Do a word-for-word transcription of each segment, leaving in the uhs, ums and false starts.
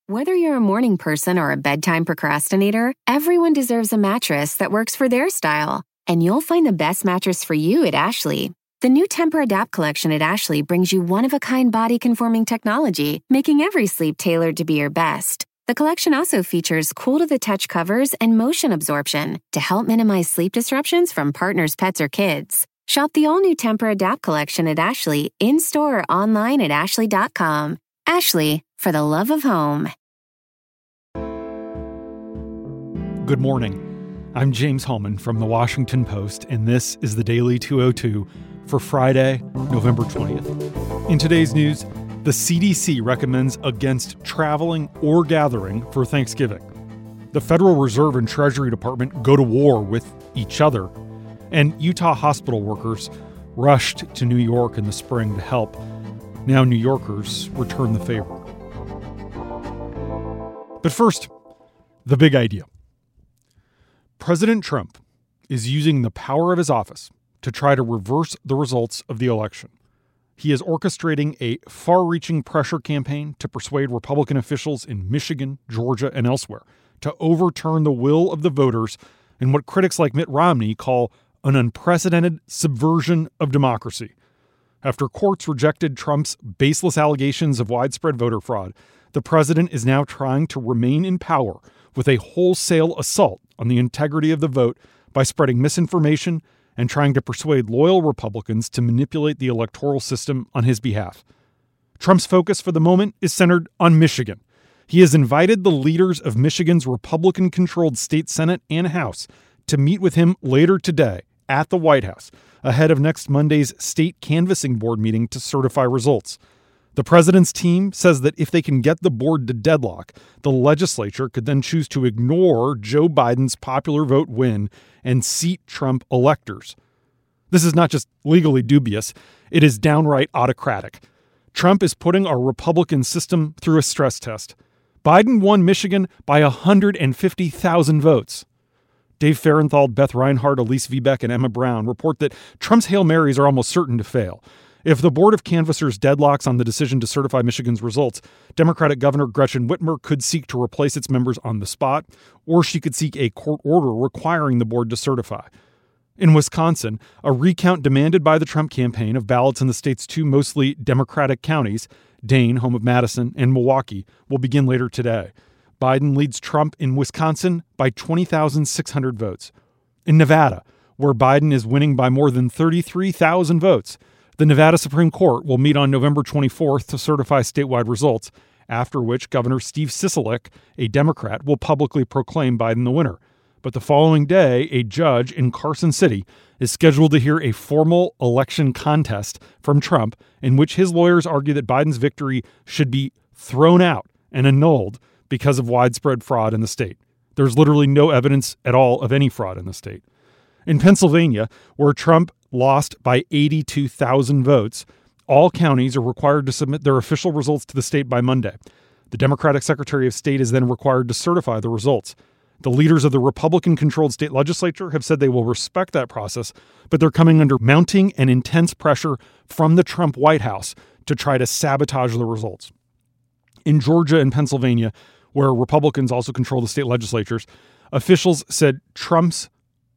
Whether you're a morning person or a bedtime procrastinator, everyone deserves a mattress that works for their style. And you'll find the best mattress for you at Ashley. The new Tempur-Adapt collection at Ashley brings you one-of-a-kind body-conforming technology, making every sleep tailored to be your best. The collection also features cool-to-the-touch covers and motion absorption to help minimize sleep disruptions from partners, pets, or kids. Shop the all-new Tempur-Adapt collection at Ashley, in-store or online at ashley dot com. Ashley, for the love of home. Good morning. I'm James Hallman from The Washington Post, and this is the Daily two oh two for Friday, November twentieth. In today's news, the C D C recommends against traveling or gathering for Thanksgiving. The Federal Reserve and Treasury Department go to war with each other, and Utah hospital workers rushed to New York in the spring to help. Now New Yorkers return the favor. But first, the big idea. President Trump is using the power of his office to try to reverse the results of the election. He is orchestrating a far-reaching pressure campaign to persuade Republican officials in Michigan, Georgia, and elsewhere to overturn the will of the voters in what critics like Mitt Romney call an unprecedented subversion of democracy. After courts rejected Trump's baseless allegations of widespread voter fraud, the president is now trying to remain in power with a wholesale assault on the integrity of the vote by spreading misinformation and trying to persuade loyal Republicans to manipulate the electoral system on his behalf. Trump's focus for the moment is centered on Michigan. He has invited the leaders of Michigan's Republican-controlled state Senate and House to meet with him later today at the White House, ahead of next Monday's state canvassing board meeting to certify results. The president's team says that if they can get the board to deadlock, the legislature could then choose to ignore Joe Biden's popular vote win and seat Trump electors. This is not just legally dubious, it is downright autocratic. Trump is putting our Republican system through a stress test. Biden won Michigan by one hundred fifty thousand votes. Dave Fahrenthold, Beth Reinhardt, Elise Viebeck, and Emma Brown report that Trump's Hail Marys are almost certain to fail. If the Board of Canvassers deadlocks on the decision to certify Michigan's results, Democratic Governor Gretchen Whitmer could seek to replace its members on the spot, or she could seek a court order requiring the board to certify. In Wisconsin, a recount demanded by the Trump campaign of ballots in the state's two mostly Democratic counties, Dane, home of Madison, and Milwaukee, will begin later today. Biden leads Trump in Wisconsin by twenty thousand six hundred votes. In Nevada, where Biden is winning by more than thirty-three thousand votes, the Nevada Supreme Court will meet on November twenty-fourth to certify statewide results, after which Governor Steve Sisolak, a Democrat, will publicly proclaim Biden the winner. But the following day, a judge in Carson City is scheduled to hear a formal election contest from Trump in which his lawyers argue that Biden's victory should be thrown out and annulled because of widespread fraud in the state. There's literally no evidence at all of any fraud in the state. In Pennsylvania, where Trump lost by eighty-two thousand votes, all counties are required to submit their official results to the state by Monday. The Democratic Secretary of State is then required to certify the results. The leaders of the Republican-controlled state legislature have said they will respect that process, but they're coming under mounting and intense pressure from the Trump White House to try to sabotage the results. In Georgia and Pennsylvania, where Republicans also control the state legislatures, officials said Trump's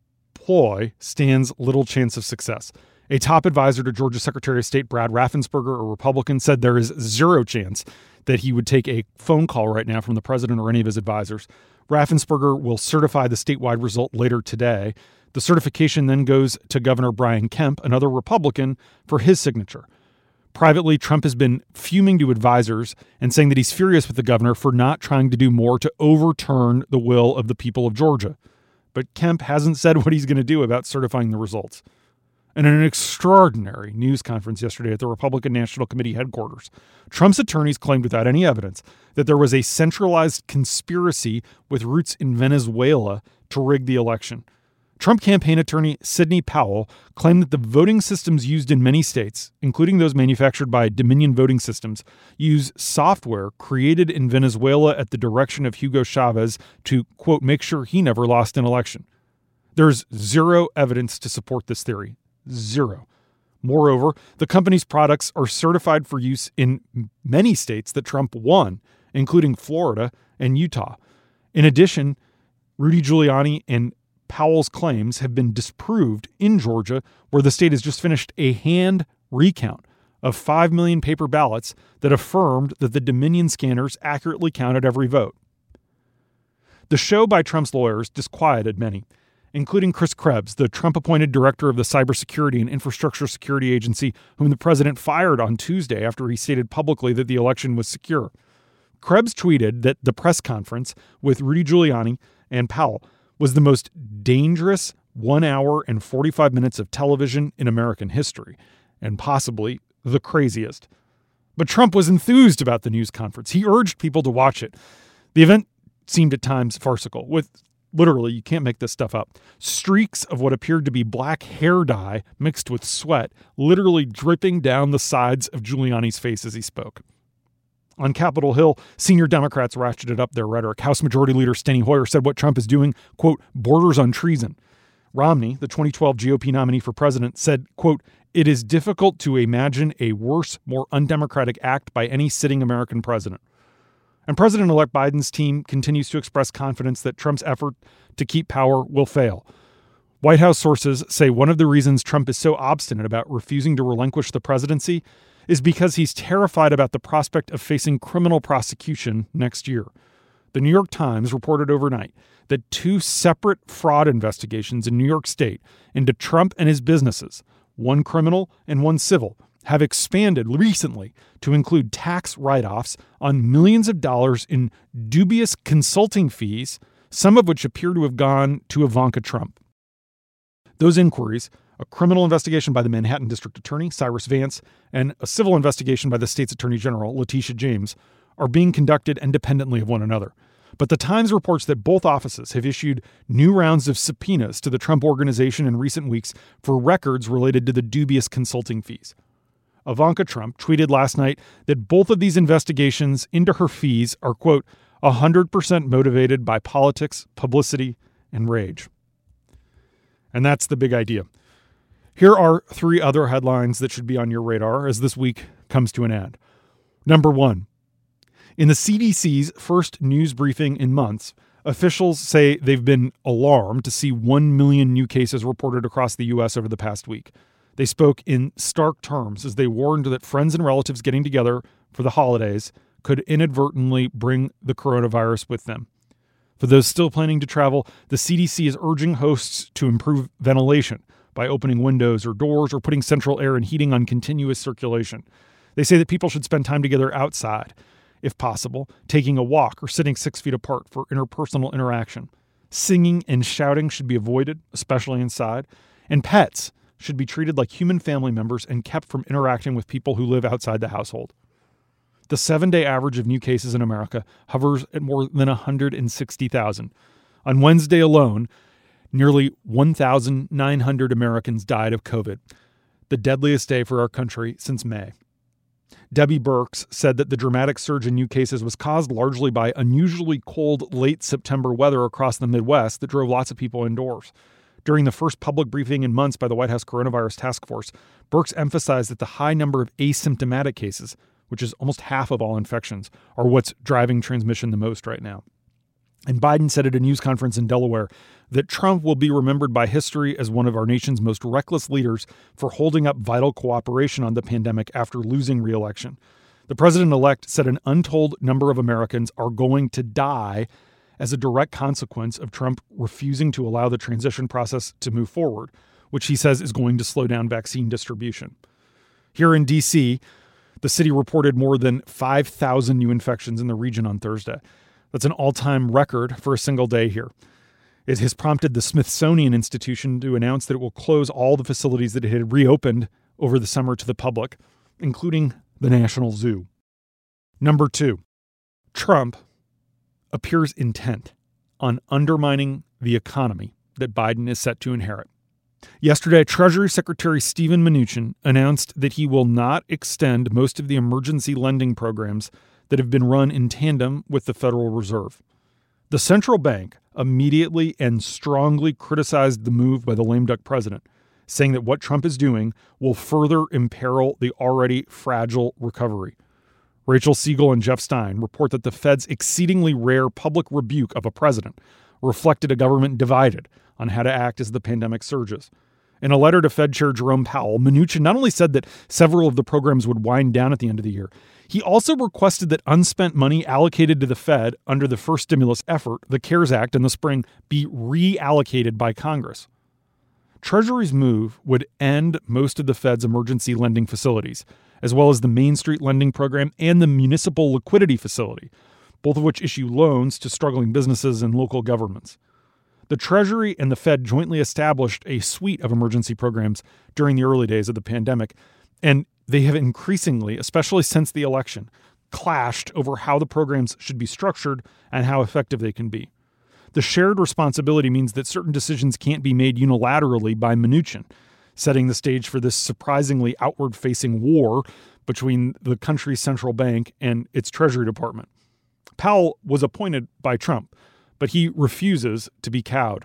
ploy stands little chance of success. A top advisor to Georgia Secretary of State Brad Raffensperger, a Republican, said there is zero chance that he would take a phone call right now from the president or any of his advisors. Raffensperger will certify the statewide result later today. The certification then goes to Governor Brian Kemp, another Republican, for his signature. Privately, Trump has been fuming to advisors and saying that he's furious with the governor for not trying to do more to overturn the will of the people of Georgia. But Kemp hasn't said what he's going to do about certifying the results. And in an extraordinary news conference yesterday at the Republican National Committee headquarters, Trump's attorneys claimed without any evidence that there was a centralized conspiracy with roots in Venezuela to rig the election. Trump campaign attorney Sidney Powell claimed that the voting systems used in many states, including those manufactured by Dominion Voting Systems, use software created in Venezuela at the direction of Hugo Chavez to, quote, make sure he never lost an election. There's zero evidence to support this theory. Zero. Moreover, the company's products are certified for use in many states that Trump won, including Florida and Utah. In addition, Rudy Giuliani and Powell's claims have been disproved in Georgia, where the state has just finished a hand recount of five million paper ballots that affirmed that the Dominion scanners accurately counted every vote. The show by Trump's lawyers disquieted many, including Chris Krebs, the Trump-appointed director of the Cybersecurity and Infrastructure Security Agency, whom the president fired on Tuesday after he stated publicly that the election was secure. Krebs tweeted that the press conference with Rudy Giuliani and Powell was the most dangerous one hour and forty-five minutes of television in American history, and possibly the craziest. But Trump was enthused about the news conference. He urged people to watch it. The event seemed at times farcical, with literally, you can't make this stuff up, streaks of what appeared to be black hair dye mixed with sweat literally dripping down the sides of Giuliani's face as he spoke. On Capitol Hill, senior Democrats ratcheted up their rhetoric. House Majority Leader Steny Hoyer said what Trump is doing, quote, borders on treason. Romney, the twenty twelve G O P nominee for president, said, quote, it is difficult to imagine a worse, more undemocratic act by any sitting American president. And President-elect Biden's team continues to express confidence that Trump's effort to keep power will fail. White House sources say one of the reasons Trump is so obstinate about refusing to relinquish the presidency is because he's terrified about the prospect of facing criminal prosecution next year. The New York Times reported overnight that two separate fraud investigations in New York State into Trump and his businesses, one criminal and one civil, have expanded recently to include tax write-offs on millions of dollars in dubious consulting fees, some of which appear to have gone to Ivanka Trump. Those inquiries, a criminal investigation by the Manhattan District Attorney, Cyrus Vance, and a civil investigation by the state's Attorney General, Letitia James, are being conducted independently of one another. But the Times reports that both offices have issued new rounds of subpoenas to the Trump Organization in recent weeks for records related to the dubious consulting fees. Ivanka Trump tweeted last night that both of these investigations into her fees are, quote, one hundred percent motivated by politics, publicity, and rage. And that's the big idea. Here are three other headlines that should be on your radar as this week comes to an end. Number one, in the C D C's first news briefing in months, officials say they've been alarmed to see one million new cases reported across the U S over the past week. They spoke in stark terms as they warned that friends and relatives getting together for the holidays could inadvertently bring the coronavirus with them. For those still planning to travel, the C D C is urging hosts to improve ventilation by opening windows or doors or putting central air and heating on continuous circulation. They say that people should spend time together outside, if possible, taking a walk or sitting six feet apart for interpersonal interaction. Singing and shouting should be avoided, especially inside, and pets should be treated like human family members and kept from interacting with people who live outside the household. The seven-day average of new cases in America hovers at more than one hundred sixty thousand. On Wednesday alone, nearly one thousand nine hundred Americans died of COVID, the deadliest day for our country since May. Debbie Birx said that the dramatic surge in new cases was caused largely by unusually cold late September weather across the Midwest that drove lots of people indoors. During the first public briefing in months by the White House Coronavirus Task Force, Birx emphasized that the high number of asymptomatic cases, which is almost half of all infections, are what's driving transmission the most right now. And Biden said at a news conference in Delaware that Trump will be remembered by history as one of our nation's most reckless leaders for holding up vital cooperation on the pandemic after losing re-election. The president-elect said an untold number of Americans are going to die as a direct consequence of Trump refusing to allow the transition process to move forward, which he says is going to slow down vaccine distribution. Here in D C, the city reported more than five thousand new infections in the region on Thursday. That's an all-time record for a single day here. It has prompted the Smithsonian Institution to announce that it will close all the facilities that it had reopened over the summer to the public, including the National Zoo. Number two, Trump appears intent on undermining the economy that Biden is set to inherit. Yesterday, Treasury Secretary Steven Mnuchin announced that he will not extend most of the emergency lending programs that have been run in tandem with the Federal Reserve. The central bank immediately and strongly criticized the move by the lame duck president, saying that what Trump is doing will further imperil the already fragile recovery. Rachel Siegel and Jeff Stein report that the Fed's exceedingly rare public rebuke of a president reflected a government divided on how to act as the pandemic surges. In a letter to Fed Chair Jerome Powell, Mnuchin not only said that several of the programs would wind down at the end of the year, he also requested that unspent money allocated to the Fed under the first stimulus effort, the CARES Act in the spring, be reallocated by Congress. Treasury's move would end most of the Fed's emergency lending facilities, as well as the Main Street Lending Program and the Municipal Liquidity Facility, both of which issue loans to struggling businesses and local governments. The Treasury and the Fed jointly established a suite of emergency programs during the early days of the pandemic, and they have increasingly, especially since the election, clashed over how the programs should be structured and how effective they can be. The shared responsibility means that certain decisions can't be made unilaterally by Mnuchin, setting the stage for this surprisingly outward-facing war between the country's central bank and its Treasury Department. Powell was appointed by Trump, but he refuses to be cowed.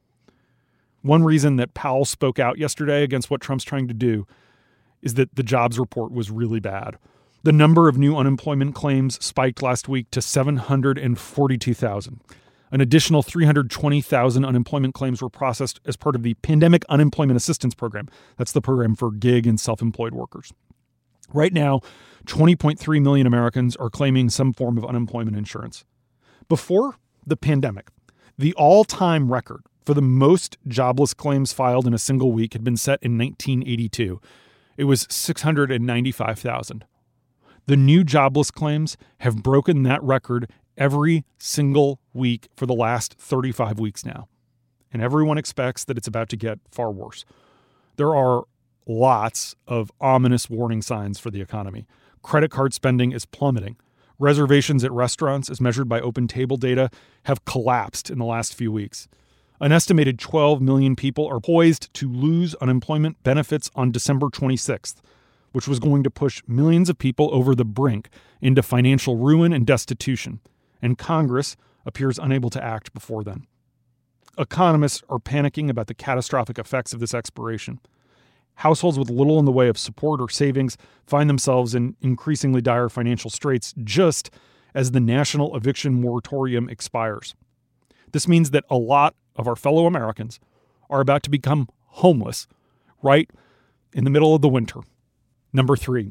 One reason that Powell spoke out yesterday against what Trump's trying to do is that the jobs report was really bad. The number of new unemployment claims spiked last week to seven hundred forty-two thousand. An additional three hundred twenty thousand unemployment claims were processed as part of the Pandemic Unemployment Assistance Program. That's the program for gig and self-employed workers. Right now, twenty point three million Americans are claiming some form of unemployment insurance. Before the pandemic, the all-time record for the most jobless claims filed in a single week had been set in nineteen eighty-two. It was six hundred ninety-five thousand. The new jobless claims have broken that record every single week for the last thirty-five weeks now. And everyone expects that it's about to get far worse. There are lots of ominous warning signs for the economy. Credit card spending is plummeting. Reservations at restaurants, as measured by OpenTable data, have collapsed in the last few weeks. An estimated twelve million people are poised to lose unemployment benefits on December twenty-sixth, which was going to push millions of people over the brink into financial ruin and destitution, and Congress appears unable to act before then. Economists are panicking about the catastrophic effects of this expiration. Households with little in the way of support or savings find themselves in increasingly dire financial straits just as the national eviction moratorium expires. This means that a lot of our fellow Americans are about to become homeless right in the middle of the winter. Number three.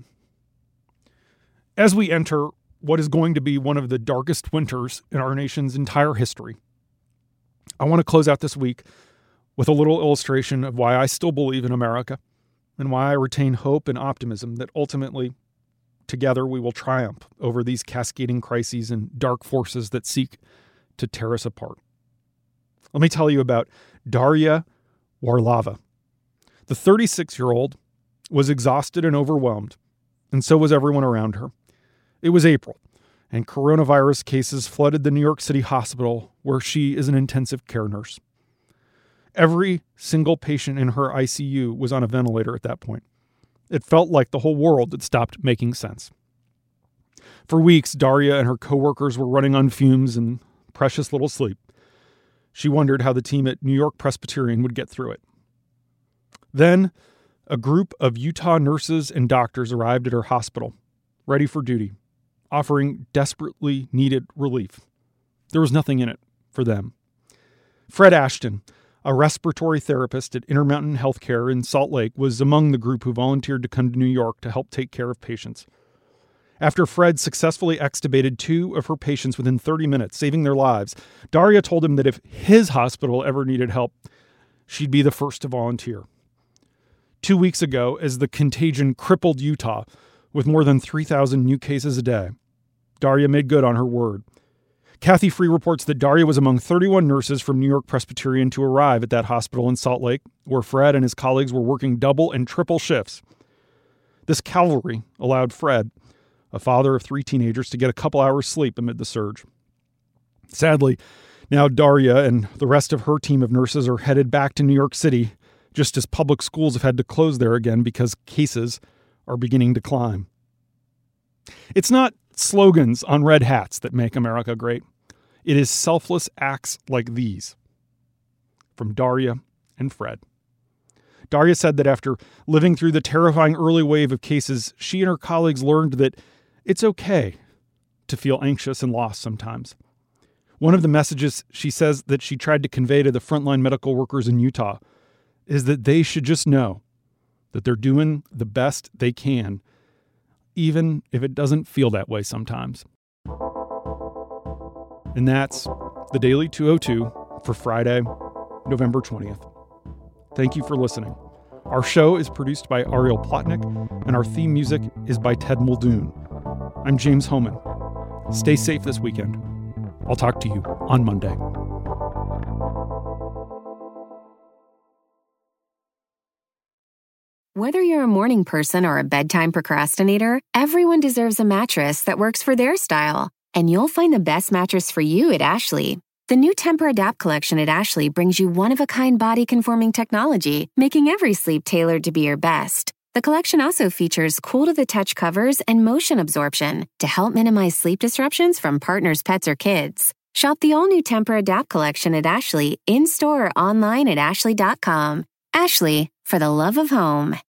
As we enter what is going to be one of the darkest winters in our nation's entire history, I want to close out this week with a little illustration of why I still believe in America and why I retain hope and optimism that ultimately, together, we will triumph over these cascading crises and dark forces that seek to tear us apart. Let me tell you about Daria Warlava. The thirty-six-year-old was exhausted and overwhelmed, and so was everyone around her. It was April, and coronavirus cases flooded the New York City hospital where she is an intensive care nurse. Every single patient in her I C U was on a ventilator at that point. It felt like the whole world had stopped making sense. For weeks, Daria and her coworkers were running on fumes and precious little sleep. She wondered how the team at New York Presbyterian would get through it. Then, a group of Utah nurses and doctors arrived at her hospital, ready for duty, offering desperately needed relief. There was nothing in it for them. Fred Ashton, a respiratory therapist at Intermountain Healthcare in Salt Lake, was among the group who volunteered to come to New York to help take care of patients. After Fred successfully extubated two of her patients within thirty minutes, saving their lives, Daria told him that if his hospital ever needed help, she'd be the first to volunteer. Two weeks ago, as the contagion crippled Utah with more than three thousand new cases a day, Daria made good on her word. Kathy Free reports that Daria was among thirty-one nurses from New York Presbyterian to arrive at that hospital in Salt Lake, where Fred and his colleagues were working double and triple shifts. This cavalry allowed Fred, a father of three teenagers, to get a couple hours sleep amid the surge. Sadly, now Daria and the rest of her team of nurses are headed back to New York City, just as public schools have had to close there again because cases are beginning to climb. It's not slogans on red hats that make America great. It is selfless acts like these. From Daria and Fred. Daria said that after living through the terrifying early wave of cases, she and her colleagues learned that It's okay to feel anxious and lost sometimes. One of the messages she says that she tried to convey to the frontline medical workers in Utah is that they should just know that they're doing the best they can, even if it doesn't feel that way sometimes. And that's the Daily two oh two for Friday, November twentieth. Thank you for listening. Our show is produced by Ariel Plotnick, and our theme music is by Ted Muldoon. I'm James Hohmann. Stay safe this weekend. I'll talk to you on Monday. Whether you're a morning person or a bedtime procrastinator, everyone deserves a mattress that works for their style. And you'll find the best mattress for you at Ashley. The new Tempur-Adapt collection at Ashley brings you one-of-a-kind body-conforming technology, making every sleep tailored to be your best. The collection also features cool-to-the-touch covers and motion absorption to help minimize sleep disruptions from partners, pets, or kids. Shop the all-new Tempur-Adapt collection at Ashley, in-store or online at ashley dot com. Ashley, for the love of home.